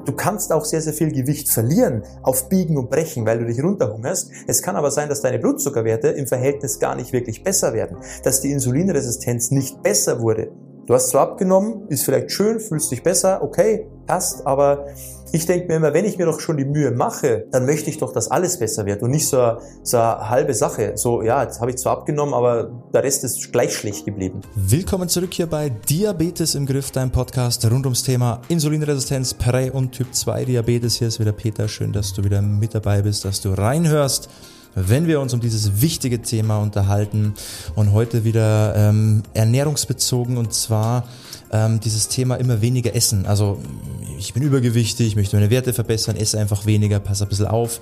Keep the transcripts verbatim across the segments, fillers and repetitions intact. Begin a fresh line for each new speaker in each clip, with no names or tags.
Du kannst auch sehr, sehr viel Gewicht verlieren auf Biegen und Brechen, weil du dich runterhungerst. Es kann aber sein, dass deine Blutzuckerwerte im Verhältnis gar nicht wirklich besser werden, dass die Insulinresistenz nicht besser wurde. Du hast zwar abgenommen, ist vielleicht schön, fühlst dich besser, okay, passt, aber ich denke mir immer, wenn ich mir doch schon die Mühe mache, dann möchte ich doch, dass alles besser wird und nicht so eine, so eine halbe Sache. So, ja, jetzt habe ich zwar abgenommen, aber der Rest ist gleich schlecht geblieben.
Willkommen zurück hier bei Diabetes im Griff, dein Podcast rund ums Thema Insulinresistenz, Prä- und Typ zwei Diabetes. Hier ist wieder Peter, schön, dass du wieder mit dabei bist, dass du reinhörst, wenn wir uns um dieses wichtige Thema unterhalten und heute wieder ähm, ernährungsbezogen, und zwar ähm, dieses Thema immer weniger essen. Also ich bin übergewichtig, ich möchte meine Werte verbessern, esse einfach weniger, passe ein bisschen auf.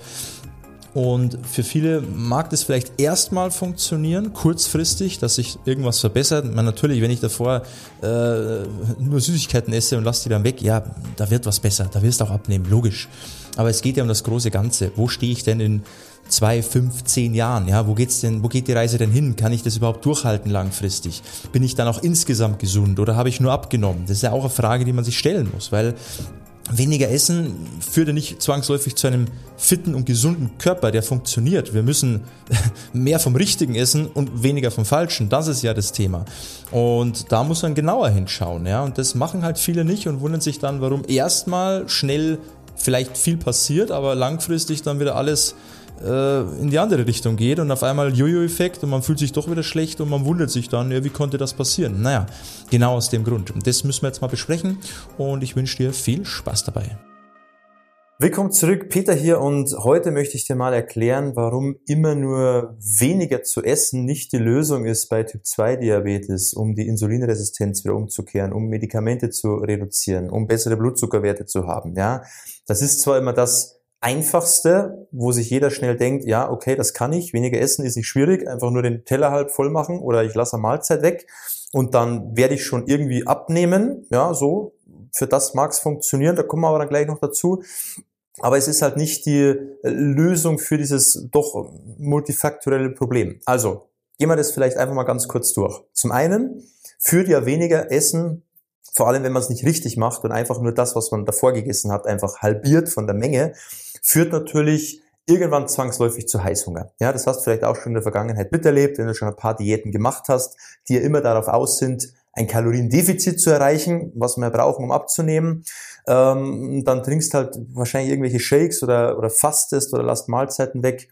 Und für viele mag das vielleicht erstmal funktionieren, kurzfristig, dass sich irgendwas verbessert. Man, natürlich, wenn ich davor äh, nur Süßigkeiten esse und lasse die dann weg, ja, da wird was besser, da wirst du auch abnehmen, logisch. Aber es geht ja um das große Ganze. Wo stehe ich denn in zwei, fünf, zehn Jahren? Ja, wo geht's denn, wo geht die Reise denn hin? Kann ich das überhaupt durchhalten langfristig? Bin ich dann auch insgesamt gesund oder habe ich nur abgenommen? Das ist ja auch eine Frage, die man sich stellen muss, weil weniger Essen führt ja nicht zwangsläufig zu einem fitten und gesunden Körper, der funktioniert. Wir müssen mehr vom Richtigen essen und weniger vom Falschen. Das ist ja das Thema. Und da muss man genauer hinschauen, ja. Und das machen halt viele nicht und wundern sich dann, warum erstmal schnell vielleicht viel passiert, aber langfristig dann wieder alles in die andere Richtung geht und auf einmal Jojo-Effekt und man fühlt sich doch wieder schlecht und man wundert sich dann, ja, wie konnte das passieren? Naja, genau aus dem Grund. Und das müssen wir jetzt mal besprechen und ich wünsche dir viel Spaß dabei.
Willkommen zurück, Peter hier, und heute möchte ich dir mal erklären, warum immer nur weniger zu essen nicht die Lösung ist bei Typ zwei Diabetes, um die Insulinresistenz wieder umzukehren, um Medikamente zu reduzieren, um bessere Blutzuckerwerte zu haben. Ja, das ist zwar immer das Einfachste, wo sich jeder schnell denkt, ja, okay, das kann ich, weniger essen ist nicht schwierig, einfach nur den Teller halb voll machen oder ich lasse eine Mahlzeit weg und dann werde ich schon irgendwie abnehmen, ja, so, für das mag es funktionieren, da kommen wir aber dann gleich noch dazu, aber es ist halt nicht die Lösung für dieses doch multifaktorielle Problem. Also, gehen wir das vielleicht einfach mal ganz kurz durch. Zum einen führt ja weniger Essen, vor allem wenn man es nicht richtig macht und einfach nur das, was man davor gegessen hat, einfach halbiert von der Menge, führt natürlich irgendwann zwangsläufig zu Heißhunger. Ja, das hast du vielleicht auch schon in der Vergangenheit miterlebt, wenn du schon ein paar Diäten gemacht hast, die ja immer darauf aus sind, ein Kaloriendefizit zu erreichen, was wir brauchen, um abzunehmen. Ähm, dann trinkst halt wahrscheinlich irgendwelche Shakes oder, oder fastest oder lässt Mahlzeiten weg.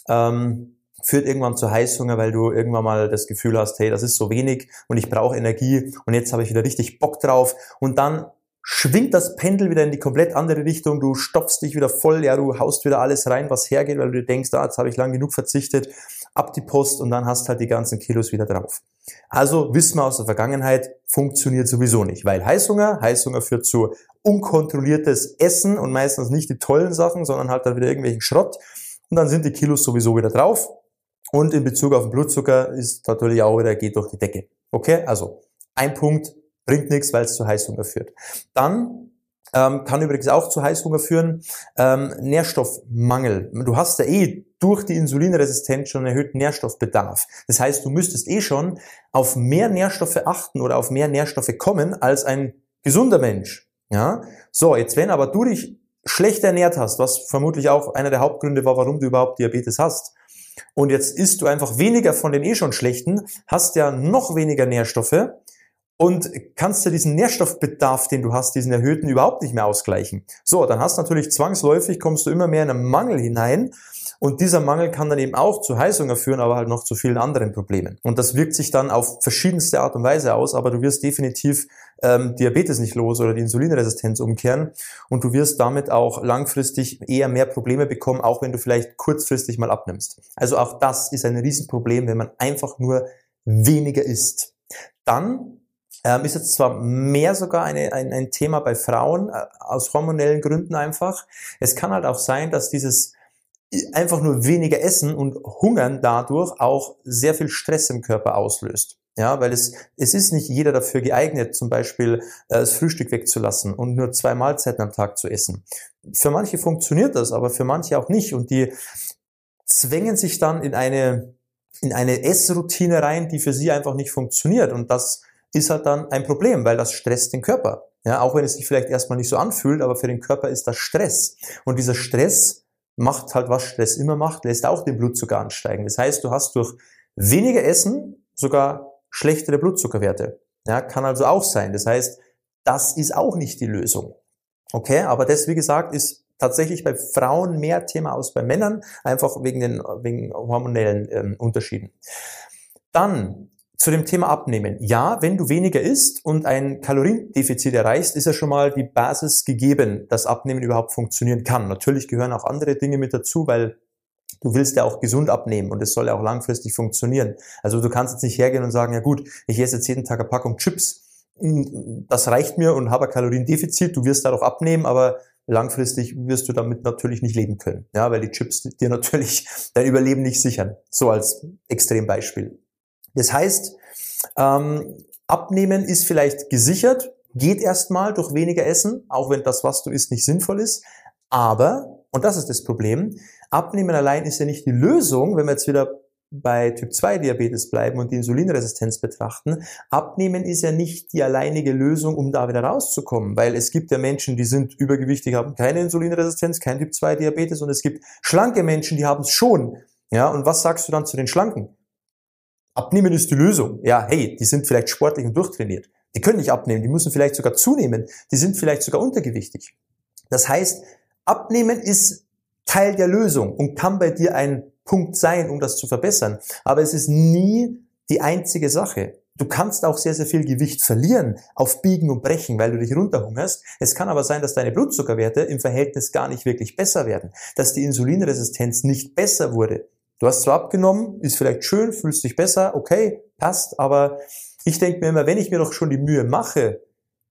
Ähm, führt irgendwann zu Heißhunger, weil du irgendwann mal das Gefühl hast, hey, das ist so wenig und ich brauche Energie und jetzt habe ich wieder richtig Bock drauf. Und dann schwingt das Pendel wieder in die komplett andere Richtung, du stopfst dich wieder voll, ja, du haust wieder alles rein, was hergeht, weil du dir denkst, ah, jetzt habe ich lang genug verzichtet, ab die Post und dann hast halt die ganzen Kilos wieder drauf. Also wissen wir aus der Vergangenheit, funktioniert sowieso nicht, weil Heißhunger, Heißhunger führt zu unkontrolliertes Essen und meistens nicht die tollen Sachen, sondern halt dann wieder irgendwelchen Schrott und dann sind die Kilos sowieso wieder drauf und in Bezug auf den Blutzucker ist natürlich auch wieder, geht durch die Decke. Okay, also ein Punkt, bringt nichts, weil es zu Heißhunger führt. Dann ähm, kann übrigens auch zu Heißhunger führen ähm, Nährstoffmangel. Du hast ja eh durch die Insulinresistenz schon einen erhöhten Nährstoffbedarf. Das heißt, du müsstest eh schon auf mehr Nährstoffe achten oder auf mehr Nährstoffe kommen als ein gesunder Mensch. Ja, so, jetzt wenn aber du dich schlecht ernährt hast, was vermutlich auch einer der Hauptgründe war, warum du überhaupt Diabetes hast, und jetzt isst du einfach weniger von den eh schon schlechten, hast ja noch weniger Nährstoffe und kannst ja diesen Nährstoffbedarf, den du hast, diesen erhöhten, überhaupt nicht mehr ausgleichen. So, dann hast du natürlich zwangsläufig, kommst du immer mehr in einen Mangel hinein und dieser Mangel kann dann eben auch zu Heißhunger führen, aber halt noch zu vielen anderen Problemen. Und das wirkt sich dann auf verschiedenste Art und Weise aus, aber du wirst definitiv ähm, Diabetes nicht los oder die Insulinresistenz umkehren und du wirst damit auch langfristig eher mehr Probleme bekommen, auch wenn du vielleicht kurzfristig mal abnimmst. Also auch das ist ein Riesenproblem, wenn man einfach nur weniger isst. Dann Ähm, ist jetzt zwar mehr sogar eine, ein, ein Thema bei Frauen, äh, aus hormonellen Gründen einfach. Es kann halt auch sein, dass dieses einfach nur weniger Essen und Hungern dadurch auch sehr viel Stress im Körper auslöst. Ja, weil es, es ist nicht jeder dafür geeignet, zum Beispiel äh, das Frühstück wegzulassen und nur zwei Mahlzeiten am Tag zu essen. Für manche funktioniert das, aber für manche auch nicht. Und die zwängen sich dann in eine, in eine Essroutine rein, die für sie einfach nicht funktioniert. Und das ist halt dann ein Problem, weil das stresst den Körper. Ja, auch wenn es sich vielleicht erstmal nicht so anfühlt, aber für den Körper ist das Stress. Und dieser Stress macht halt, was Stress immer macht, lässt auch den Blutzucker ansteigen. Das heißt, du hast durch weniger Essen sogar schlechtere Blutzuckerwerte. Ja, kann also auch sein. Das heißt, das ist auch nicht die Lösung. Okay, aber das, wie gesagt, ist tatsächlich bei Frauen mehr Thema als bei Männern, einfach wegen den wegen hormonellen ähm, Unterschieden. Dann zu dem Thema Abnehmen. Ja, wenn du weniger isst und ein Kaloriendefizit erreichst, ist ja schon mal die Basis gegeben, dass Abnehmen überhaupt funktionieren kann. Natürlich gehören auch andere Dinge mit dazu, weil du willst ja auch gesund abnehmen und es soll ja auch langfristig funktionieren. Also du kannst jetzt nicht hergehen und sagen, ja gut, ich esse jetzt jeden Tag eine Packung Chips, das reicht mir und habe ein Kaloriendefizit, du wirst dadurch abnehmen, aber langfristig wirst du damit natürlich nicht leben können. Ja, weil die Chips dir natürlich dein Überleben nicht sichern. So als Extrembeispiel. Das heißt, ähm, Abnehmen ist vielleicht gesichert, geht erstmal durch weniger Essen, auch wenn das, was du isst, nicht sinnvoll ist. Aber, und das ist das Problem, Abnehmen allein ist ja nicht die Lösung, wenn wir jetzt wieder bei Typ zwei Diabetes bleiben und die Insulinresistenz betrachten. Abnehmen ist ja nicht die alleinige Lösung, um da wieder rauszukommen, weil es gibt ja Menschen, die sind übergewichtig, haben keine Insulinresistenz, kein Typ zwei Diabetes und es gibt schlanke Menschen, die haben es schon. Ja, und was sagst du dann zu den Schlanken? Abnehmen ist die Lösung. Ja, hey, die sind vielleicht sportlich und durchtrainiert. Die können nicht abnehmen, die müssen vielleicht sogar zunehmen. Die sind vielleicht sogar untergewichtig. Das heißt, Abnehmen ist Teil der Lösung und kann bei dir ein Punkt sein, um das zu verbessern. Aber es ist nie die einzige Sache. Du kannst auch sehr, sehr viel Gewicht verlieren auf Biegen und Brechen, weil du dich runterhungerst. Es kann aber sein, dass deine Blutzuckerwerte im Verhältnis gar nicht wirklich besser werden, dass die Insulinresistenz nicht besser wurde. Du hast zwar abgenommen, ist vielleicht schön, fühlst dich besser, okay, passt, aber ich denke mir immer, wenn ich mir doch schon die Mühe mache,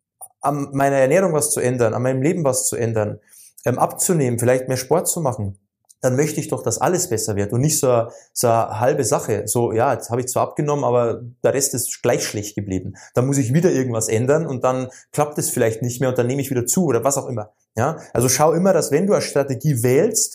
an meiner Ernährung was zu ändern, an meinem Leben was zu ändern, ähm, abzunehmen, vielleicht mehr Sport zu machen, dann möchte ich doch, dass alles besser wird und nicht so, so eine halbe Sache. So, ja, jetzt habe ich zwar abgenommen, aber der Rest ist gleich schlecht geblieben. Dann muss ich wieder irgendwas ändern und dann klappt es vielleicht nicht mehr und dann nehme ich wieder zu oder was auch immer. Ja, also schau immer, dass wenn du eine Strategie wählst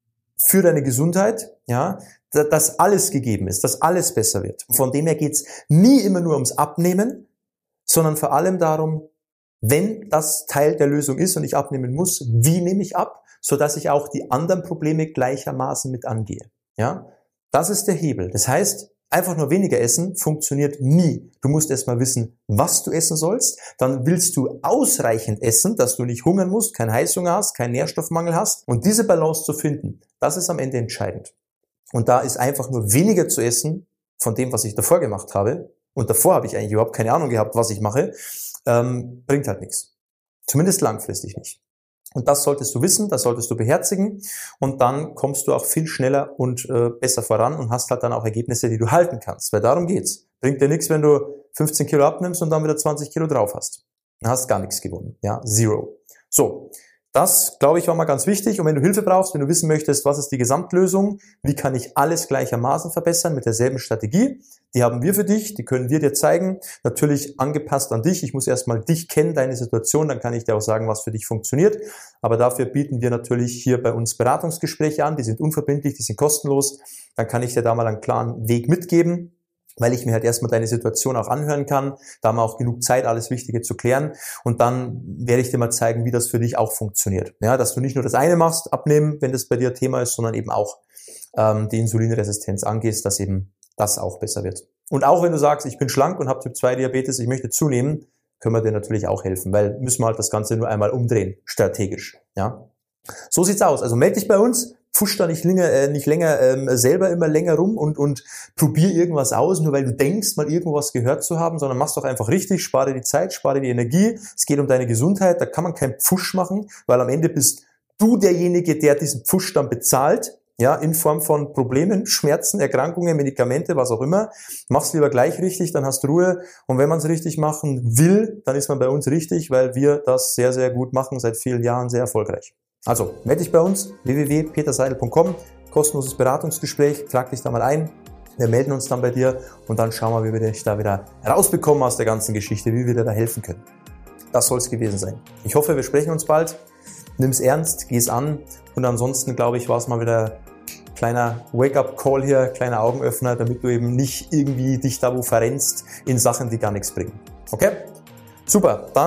für deine Gesundheit, ja, dass alles gegeben ist, dass alles besser wird. Von dem her geht's nie immer nur ums Abnehmen, sondern vor allem darum, wenn das Teil der Lösung ist und ich abnehmen muss, wie nehme ich ab, so dass ich auch die anderen Probleme gleichermaßen mit angehe. Ja, das ist der Hebel. Das heißt, einfach nur weniger essen funktioniert nie. Du musst erstmal wissen, was du essen sollst. Dann willst du ausreichend essen, dass du nicht hungern musst, keinen Heißhunger hast, keinen Nährstoffmangel hast. Und diese Balance zu finden, das ist am Ende entscheidend. Und da ist einfach nur weniger zu essen von dem, was ich davor gemacht habe. Und davor habe ich eigentlich überhaupt keine Ahnung gehabt, was ich mache. Ähm, bringt halt nichts. Zumindest langfristig nicht. Und das solltest du wissen, das solltest du beherzigen und dann kommst du auch viel schneller und äh, besser voran und hast halt dann auch Ergebnisse, die du halten kannst, weil darum geht's. Bringt dir nichts, wenn du fünfzehn Kilo abnimmst und dann wieder zwanzig Kilo drauf hast. Dann hast gar nichts gewonnen, ja, zero. So, das, glaube ich, war mal ganz wichtig und wenn du Hilfe brauchst, wenn du wissen möchtest, was ist die Gesamtlösung, wie kann ich alles gleichermaßen verbessern mit derselben Strategie, die haben wir für dich, die können wir dir zeigen, natürlich angepasst an dich. Ich muss erstmal dich kennen, deine Situation, dann kann ich dir auch sagen, was für dich funktioniert. Aber dafür bieten wir natürlich hier bei uns Beratungsgespräche an, die sind unverbindlich, die sind kostenlos. Dann kann ich dir da mal einen klaren Weg mitgeben, weil ich mir halt erstmal deine Situation auch anhören kann. Da haben wir auch genug Zeit, alles Wichtige zu klären. Und dann werde ich dir mal zeigen, wie das für dich auch funktioniert. Ja, dass du nicht nur das eine machst, abnehmen, wenn das bei dir Thema ist, sondern eben auch ähm, die Insulinresistenz angehst, dass eben das auch besser wird. Und auch wenn du sagst, ich bin schlank und habe Typ zwei Diabetes, ich möchte zunehmen, können wir dir natürlich auch helfen, weil müssen wir halt das Ganze nur einmal umdrehen, strategisch. Ja, so sieht's aus. Also melde dich bei uns, pfusch da nicht länger, äh, nicht länger ähm, selber immer länger rum und und probier irgendwas aus, nur weil du denkst, mal irgendwas gehört zu haben, sondern mach's doch einfach richtig, spare die Zeit, spare die Energie. Es geht um deine Gesundheit, da kann man keinen Pfusch machen, weil am Ende bist du derjenige, der diesen Pfusch dann bezahlt. Ja, in Form von Problemen, Schmerzen, Erkrankungen, Medikamente, was auch immer. Mach's lieber gleich richtig, dann hast du Ruhe. Und wenn man es richtig machen will, dann ist man bei uns richtig, weil wir das sehr, sehr gut machen, seit vielen Jahren sehr erfolgreich. Also, melde dich bei uns, w w w punkt peter seidel punkt com, kostenloses Beratungsgespräch, trag dich da mal ein. Wir melden uns dann bei dir und dann schauen wir, wie wir dich da wieder rausbekommen aus der ganzen Geschichte, wie wir dir da helfen können. Das soll es gewesen sein. Ich hoffe, wir sprechen uns bald. Nimm's ernst, geh's an. Und ansonsten, glaube ich, war es mal wieder kleiner Wake-up-Call hier, kleiner Augenöffner, damit du eben nicht irgendwie dich da wo verrennst in Sachen, die gar nichts bringen. Okay? Super. Dann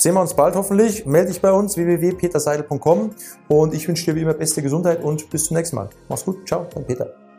sehen wir uns bald hoffentlich. Melde dich bei uns, w w w punkt peter seidel punkt com und ich wünsche dir wie immer beste Gesundheit und bis zum nächsten Mal. Mach's gut, ciao, dein Peter.